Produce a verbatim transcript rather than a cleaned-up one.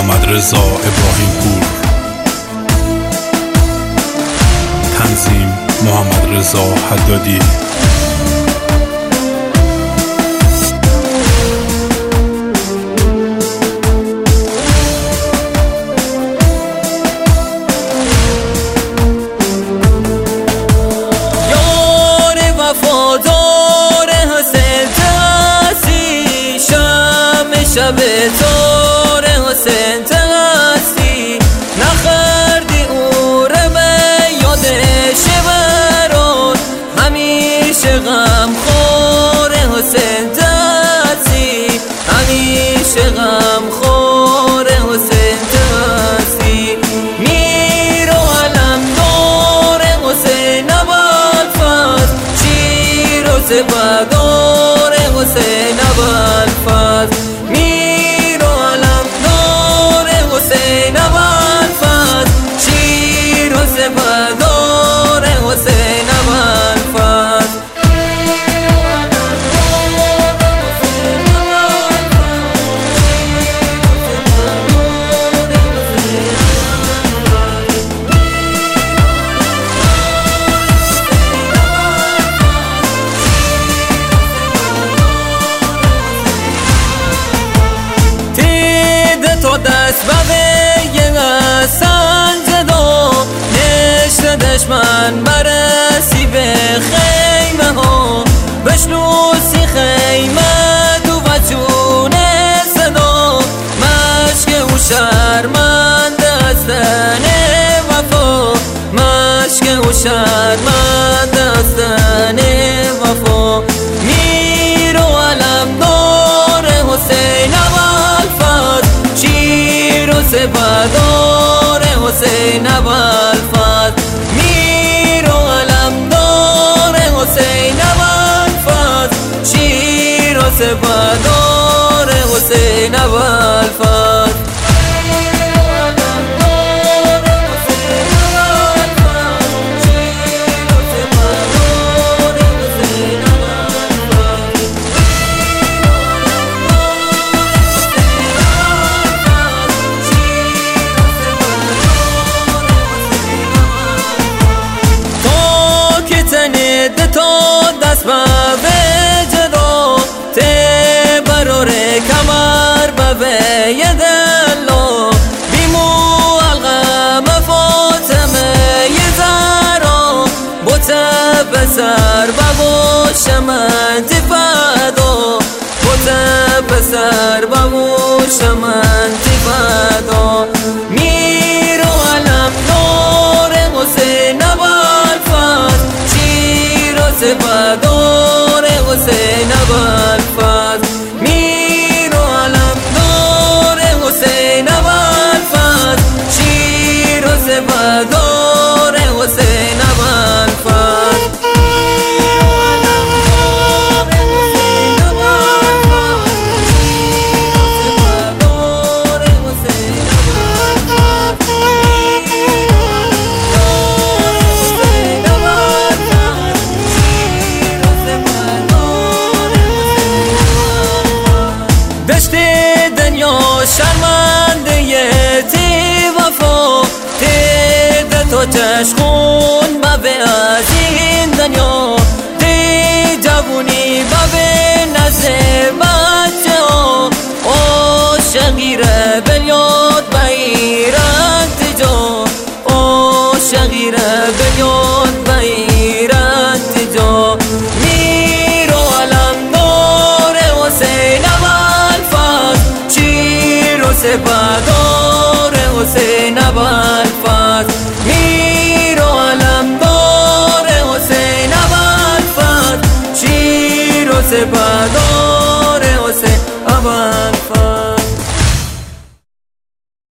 محمد رضا ابراهیم پور. تنظیم محمد رضا حدادی. شب تار حسین تغستی نخردی او رو به یادش برات، همیشه غم خور حسین تغستی، همیشه غم خور حسین تغستی. میر و علم دار حسین ابوالفضل، شیر و سپهدار حسین ابوالفضل. میر و علم دار حسین ابوالفضل، شیر و سپهدار حسین ابوالفضل. تو دست بقیه سنجدا، نشت دشمن برسی به خیمه ها، بشنوسی خیمه تو بچون صدا، مشک او شرمند از تن وفا، مشک او شرمند از تن وفا. میر و علم دار حسین ابوالفضل، شیر و سپهدار حسین ابوالفضل. میر و علم دار حسین ابوالفضل، شیر و سپهدار حسین ابوالفضل. تو دست به جدا، ته برور کمر به یدلا، بیمو الغم فاطمه یزارا، بوته بسر بابو شمن تفادا، بوته بسر بابو شمن تفادا. میر و علم دار حسین ابوالفضل، سپهدار حسین ابوالفضل. میر و علم دار حسین ابوالفضل، شیر و سپهدار حسین ابوالفضل. دشت دنیا شرمنده تی وفا، تی تو چشخون بابه از این دنیا، تی جوونی بابه نزد بچه ها، او شغیره بلیاد بیرت جا، او شغیره بلیاد بیرت جا. میر و علم دار حسین ابوالفضل، شیر و سپهدار حسین ابوالفضل. میر و علم دار حسین ابوالفضل، شیر و سپهدار